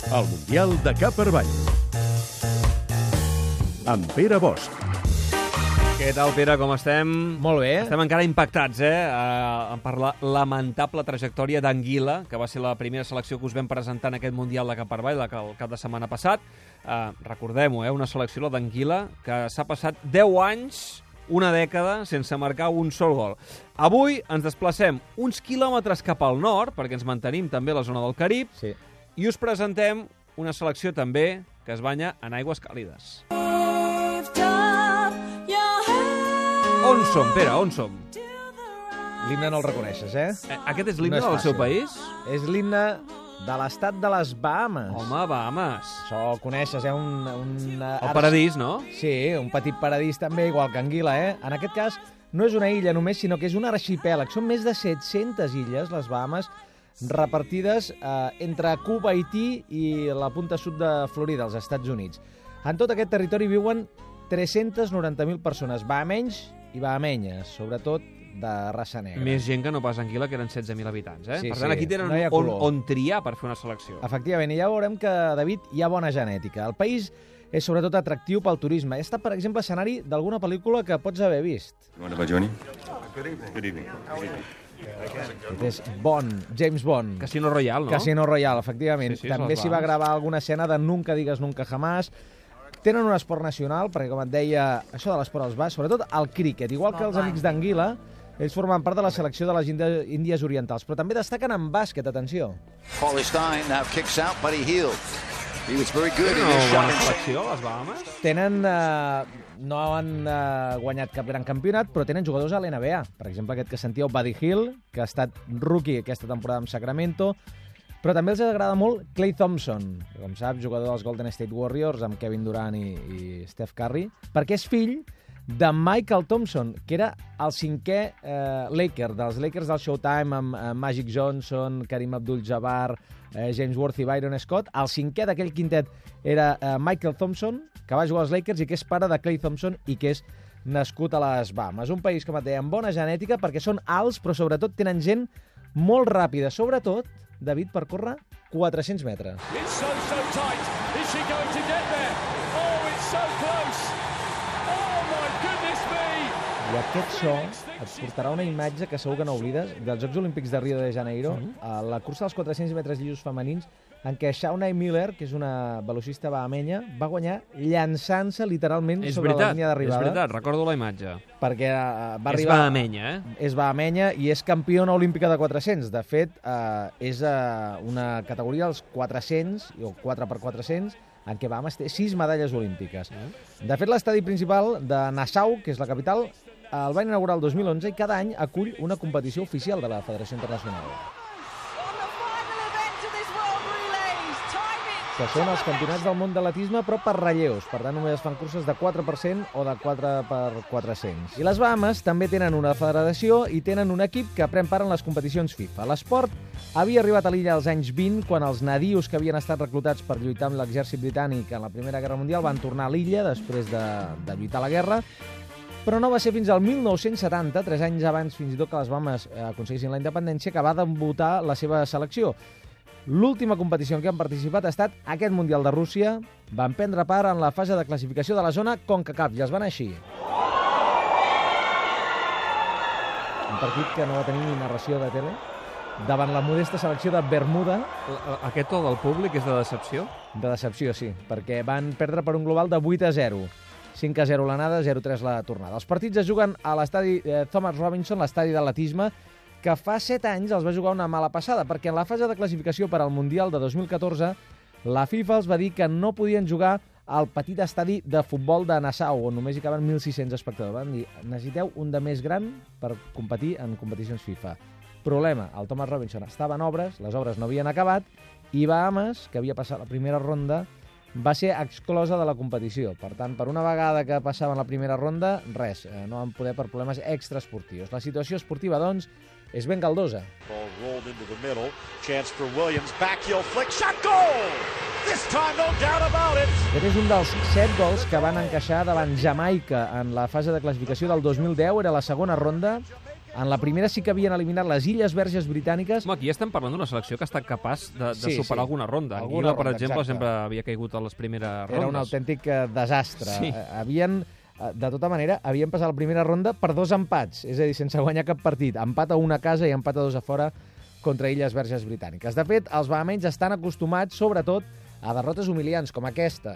El Mundial de Cap per Avall. Amb Pere Bosch. Què tal, Pere, com estem? Molt bé. Estem encara impactats, per la lamentable trajectòria d'Anguila, que va ser la primera selecció que us vam presentar en aquest Mundial de Cap per Avall, el cap de setmana passat. Recordem-ho, una selecció, la d'Anguila, que s'ha passat 10 anys, una dècada, sense marcar un sol gol. Avui ens desplacem uns quilòmetres cap al nord, perquè ens mantenim també a la zona del Carib, Sí. i us presentem una selecció també que es banya en aigües càlides. On som, Pere, on som? L'himne no el reconeixes, eh? Aquest és l'himne No és del seu fàcil. país? És l'himne de l'estat de les Bahamas. Home, Bahamas. Això el coneixes, eh? El paradís, no? Sí, un petit paradís també, igual que Anguila, eh? En aquest cas, no és una illa només, sinó que és un arxipèlag. Són més de 700 illes, les Bahamas, repartides entre Cuba, Haití i la punta sud de Florida, als Estats Units. En tot aquest territori viuen 390.000 persones, bahamenys i bahamenyes, sobretot de raça negra. Més gent que no pas Anguila, que eren 16.000 habitants, eh? Sí, Per tant, sí, aquí tenen no hi ha on color. triar per fer una selecció. Efectivament, i ja veurem que, David, hi ha bona genètica. El país és sobretot atractiu pel turisme. Ha estat, per exemple, escenari d'alguna pel·lícula que pots haver vist. You want to buy Johnny? Good evening. Good evening. Aquest és Bond, James Bond. Casino Royale, no? Casino Royale, efectivament. Sí, sí, També les s'hi va Bahamas. gravar alguna escena de Nunca digues nunca jamás. Tenen un esport nacional, perquè, com et deia, això de l'esport els va, sobretot el críquet. Igual que els amics d'Anguila, ells formen part de la selecció de les Índies Orientals, però també destaquen en bàsquet, atenció. Paulie Stein now kicks out, but he healed. He was very good in Tenen his una shot. bona selecció, les Bahamas? Tenen, no han guanyat cap gran campionat, però tenen jugadors a l'NBA. Per exemple, aquest que sentíeu, Buddy Hield, que ha estat rookie aquesta temporada amb Sacramento, però també els agrada molt Klay Thompson, que, com saps, jugador dels Golden State Warriors amb Kevin Durant i Steph Curry, perquè és fill de Michael Thompson, que era el cinquè Laker, dels Lakers del Showtime, amb Magic Johnson, Kareem Abdul-Jabbar, James Worthy, Byron Scott. El cinquè d'aquell quintet era Michael Thompson, que va jugar als Lakers i que és pare de Klay Thompson i que és nascut a les Bahamas. Un país, com et deia, amb bona genètica, perquè són alts, però sobretot tenen gent molt ràpida, sobretot, David, per córrer 400 metres. It's so tight. Is she going to get there? Oh, it's so close. Oh, my goodness me. I aquest so et portarà una imatge que segur que no oblides dels Jocs Olímpics de Rio de Janeiro, a la cursa dels 400 metres llisos femenins, en què Shawnee Miller, que és una velocista bahamenya, va guanyar llançant-se literalment sobre la línia d'arribada. És veritat, recordo la imatge. Perquè va És arribar... bahamenya, eh? És bahamenya i és campiona olímpica de 400. De fet, és una categoria dels 400, o 4x400, en què Bahamas té 6 medalles olímpiques. De fet, l'estadi principal de Nassau, que és la capital, el va inaugurar el 2011 i cada any acull una competició oficial de la Federació Internacional, que són els campionats del món d'atletisme, però per relleus. Per tant, només es fan curses de 4% o de 4x400. I les Bahamas també tenen una federació i tenen un equip que pren part en les competicions FIFA. L'esport havia arribat a l'illa als anys 20, quan els nadius que havien estat reclutats per lluitar amb l'exèrcit britànic en la Primera Guerra Mundial van tornar a l'illa després de lluitar la guerra, però no va ser fins al 1970, 3 anys abans fins i tot que les Bahamas aconseguissin la independència, que va debutar la seva selecció. L'última competició en què han participat ha estat aquest Mundial de Rússia. Van prendre part en la fase de classificació de la zona CONCACAF i els van així. Un partit que no va tenir ni narració de tele, davant la modesta selecció de Bermuda. Aquest to del públic és de decepció? De decepció, sí, perquè van perdre per un global de 8-0. 5-0 l'anada, 0-3 la tornada. Els partits es juguen a l'estadi Thomas Robinson, l'estadi d'atletisme, que fa 7 anys els va jugar una mala passada, perquè en la fase de classificació per al Mundial de 2014 la FIFA els va dir que no podien jugar al petit estadi de futbol de Nassau, on només hi caben 1.600 espectadors. Van dir, necessiteu un de més gran per competir en competicions FIFA. Problema, el Thomas Robinson estava en obres, les obres no havien acabat, i Bahamas, que havia passat la primera ronda, va ser exclosa de la competició. Per tant, per una vegada que passaven la primera ronda, res, no van poder per problemes extraesportius. La situació esportiva, doncs, és ben galdosa. Ball rolled into the middle. Chance for Williams. Back heel flick. Shot goal! This time, no doubt about it. Aquest és un dels 7 gols que van encaixar davant Jamaica en la fase de classificació del 2010. Era la segona ronda. En la primera sí que havien eliminat les Illes Verges Britàniques. Home, aquí estem parlant d'una selecció que ha estat capaç de Sí, superar sí. alguna ronda. Alguna Anguila, per ronda, exemple, exacte. sempre havia caigut a les primeres rondes. Era un autèntic desastre. Sí. Havien, de tota manera, havien passat la primera ronda per 2 empats, és a dir, sense guanyar cap partit. Empat a 1 a casa i empat a 2 a fora contra Illes Verges Britàniques. De fet, els bahamenys estan acostumats, sobretot, a derrotes humiliants, com aquesta.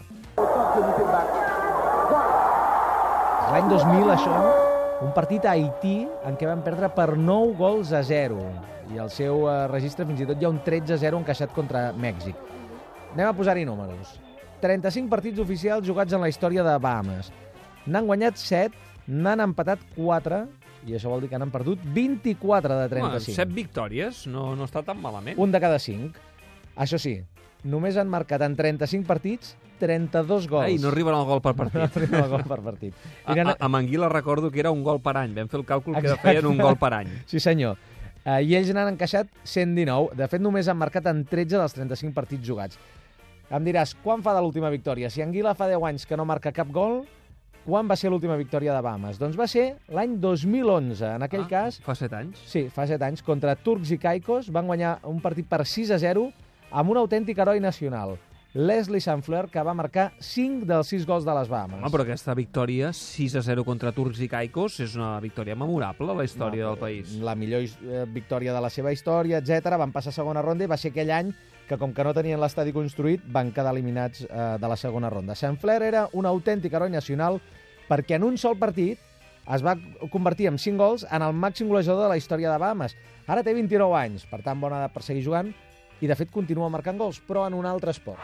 L'any 2000, això, un partit a Haití en què van perdre per 9-0. I al seu registre fins i tot hi ha un 13-0 encaixat contra Mèxic. Anem a posar-hi números. 35 partits oficials jugats en la història de Bahamas. N'han guanyat 7, n'han empatat 4, i això vol dir que n'han perdut 24 de 35. 7 victòries, no està tan malament. Un de cada 5. Això sí, només han marcat en 35 partits 32 gols. Ai, no arriben al gol per No partit. arriben al gol per partit. Amb Anguila recordo que era un gol per any. Vam fer el càlcul que feien un gol per any. Sí, senyor. I ells n'han encaixat 119. De fet, només han marcat en 13 dels 35 partits jugats. Em diràs, quan fa de l'última victòria? Si Anguila fa 10 anys que no marca cap gol, quan va ser l'última victòria de Bahamas? Doncs va ser l'any 2011. En aquell cas... Fa 7 anys. Sí, fa 7 anys. Contra Turcs i Caicos van guanyar un partit per 6-0 amb un autèntic heroi nacional, Leslie Sanfleur, que va marcar 5 dels 6 gols de les Bahamas. Home, però aquesta victòria, 6-0 contra Turcs i Caicos, és una victòria memorable a la història del país. La millor victòria de la seva història, etc. Van passar a segona ronda i va ser aquell any que, com que no tenien l'estadi construït, van quedar eliminats de la segona ronda. Sanfleur era un autèntic heroi nacional perquè en un sol partit es va convertir en 5 gols en el màxim golejador de la història de Bahamas. Ara té 29 anys, per tant, bona edat per seguir jugant, i de fet continua marcant gols, però en un altre esport.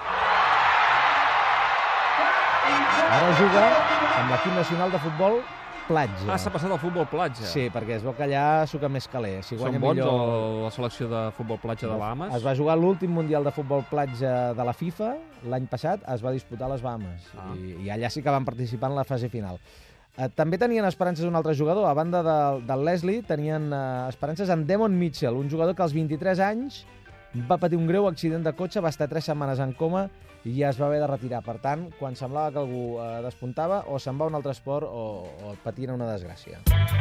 Ara juga amb l'equip nacional de futbol platja. S'ha passat al futbol platja. Sí, perquè es veu que allà suca més caler. Si guanya Són bons millor... la selecció de futbol platja de Bahamas? Es va jugar l'últim Mundial de Futbol Platja de la FIFA, l'any passat es va disputar a les Bahamas, i allà sí que van participar en la fase final. També tenien esperances un altre jugador, a banda del Leslie, tenien esperances en Damon Mitchell, un jugador que als 23 anys va patir un greu accident de cotxe, va estar 3 setmanes en coma i ja es va haver de retirar. Per tant, quan semblava que algú despuntava, o se'n va a un altre esport o patien una desgràcia.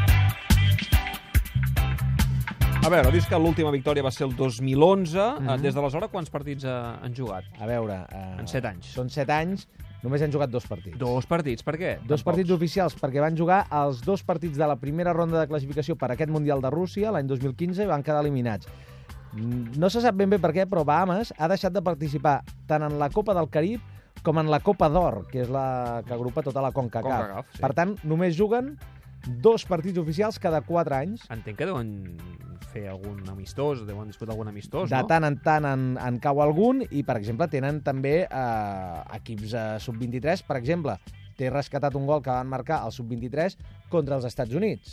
A veure, dius que l'última victòria va ser el 2011. Des d'aleshores, quants partits han jugat? A veure... En 7 anys. Són 7 anys, només han jugat 2 partits. 2 partits, per què? Dos partits oficials, perquè van jugar els 2 partits de la primera ronda de classificació per aquest Mundial de Rússia, l'any 2015, i van quedar eliminats. No se sap ben bé per què, però Bahamas ha deixat de participar tant en la Copa del Carib com en la Copa d'Or, que és la que agrupa tota la CONCACAF. Sí. Per tant, només juguen 2 partits oficials cada 4 anys. Entenc que deuen fer algun amistós, deuen disputar algun amistós, De no? tant en tant en cau algun, i, per exemple, tenen també equips sub-23. Per exemple, té rescatat un gol que van marcar al sub-23 contra els Estats Units.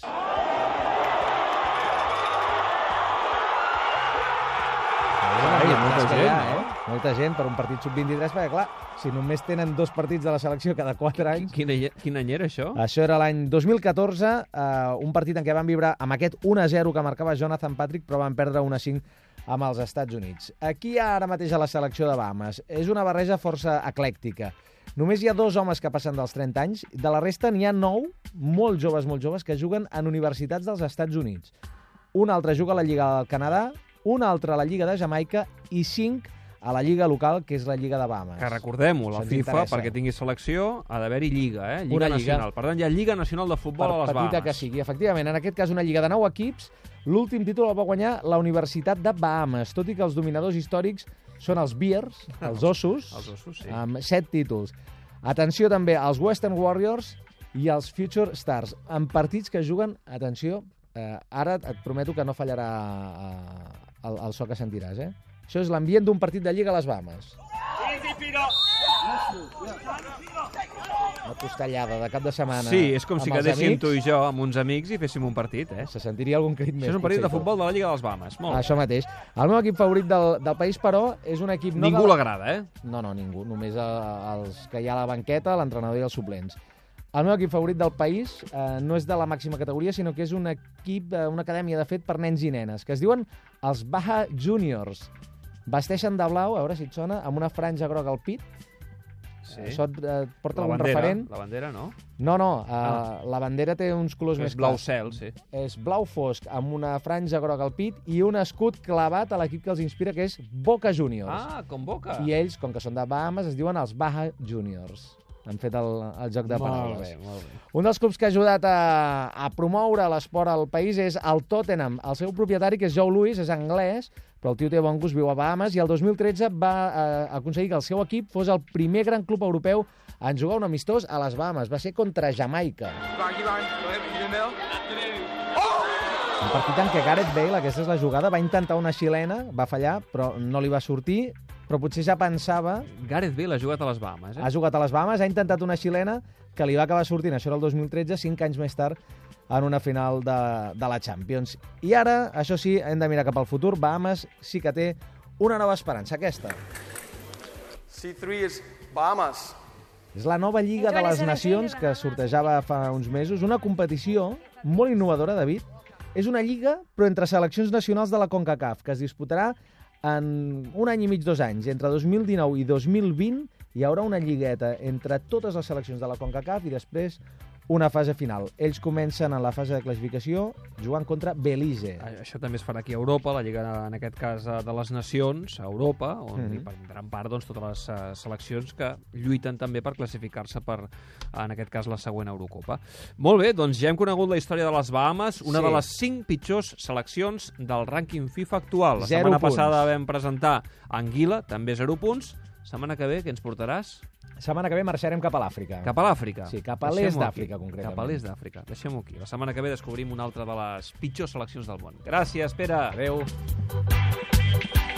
Molta gent, no? Molta gent per un partit sub-23, perquè, clar, si només tenen 2 partits de la selecció cada 4 anys... Quin any era això? Això era l'any 2014, un partit en què van vibrar amb aquest 1-0 que marcava Jonathan Patrick, però van perdre 1-5 amb els Estats Units. Aquí hi ha ara mateix a la selecció de Bahamas. És una barreja força eclèctica. Només hi ha 2 homes que passen dels 30 anys, de la resta n'hi ha 9, molt joves, que juguen en universitats dels Estats Units. Un altre juga a la Lliga del Canadà, un altre a la Lliga de Jamaica i 5 a la Lliga local, que és la Lliga de Bahamas. Que recordem-ho, la Se'ns FIFA, interessa. perquè tingui selecció, ha d'haver-hi Lliga, Lliga Una nacional. lliga. Per tant, hi ha Lliga Nacional de Futbol a les Per petita Bahamas. que sigui, efectivament. En aquest cas, una lliga de 9 equips. L'últim títol el va guanyar la Universitat de Bahamas, tot i que els dominadors històrics són els Bears, els Ossos, Els Ossos, sí. amb 7 títols. Atenció també als Western Warriors i als Future Stars, en partits que juguen, atenció, ara et prometo que no fallarà el so que sentiràs, Això és l'ambient d'un partit de Lliga a les Bahamas. Una costellada de cap de setmana. Sí, és com si amb els quedéssim amics. tu i jo amb uns amics i féssim un partit, Se sentiria algun crit més. Això és un partit de potser, futbol de la Lliga de les Bahamas. Molt bé. Això mateix. El meu equip favorit del país, però, és un equip... No Ningú l'agrada, No, ningú. Només els que hi ha a la banqueta, l'entrenador i els suplents. El meu equip favorit del país no és de la màxima categoria, sinó que és un equip, una acadèmia, de fet, per nens i nenes, que es diuen els Baha Juniors. Vesteixen de blau, a veure si et sona, amb una franja groga al pit. Sí. Això et porta La algun bandera, referent? la bandera, no? No, la bandera té uns colors més És blau clars. cel, sí. És blau fosc, amb una franja groga al pit i un escut clavat a l'equip que els inspira, que és Boca Juniors. Ah, com Boca. I ells, com que són de Bahamas, es diuen els Baja Juniors. Han fet el joc de paraules. Molt bé. Un dels clubs que ha ajudat a promoure l'esport al país és el Tottenham. El seu propietari, que és Joe Louis, és anglès, però el tio té bon gust, viu a Bahamas, i el 2013 va aconseguir que el seu equip fos el primer gran club europeu en jugar un amistós a les Bahamas. Va ser contra Jamaica. Un partit en què Gareth Bale, aquesta és la jugada, va intentar una xilena, va fallar, però no li va sortir, però potser ja pensava... Gareth Bale ha jugat a les Bahamas, Ha jugat a les Bahamas, ha intentat una xilena que li va acabar sortint, això era el 2013, 5 anys més tard, en una final de la Champions. I ara, això sí, hem de mirar cap al futur. Bahamas sí que té una nova esperança, aquesta. C3 is Bahamas. És la nova Lliga de les Nacions que sortejava fa uns mesos, una competició molt innovadora, David. És una lliga, però entre seleccions nacionals de la CONCACAF, que es disputarà en un any i mig, 2 anys. Entre 2019 i 2020 hi haurà una lligueta entre totes les seleccions de la CONCACAF i després una fase final. Ells comencen en la fase de classificació jugant contra Belize. Això també es farà aquí a Europa, la Lliga, en aquest cas, de les Nacions, a Europa, on hi prendran part doncs, totes les seleccions que lluiten també per classificar-se per, en aquest cas, la següent Eurocopa. Molt bé, doncs ja hem conegut la història de les Bahamas, una de les 5 pitjors seleccions del rànquing FIFA actual. La setmana passada vam presentar Anguila, també 0 punts. Setmana que ve, què ens portaràs? Setmana que ve marxarem cap a l'Àfrica. Cap a l'Àfrica? Sí, cap a l'est d'Àfrica, concretament. Cap a l'est d'Àfrica. Deixem-ho aquí. La setmana que ve descobrim una altra de les pitjors seleccions del món. Gràcies, Pere. Adéu.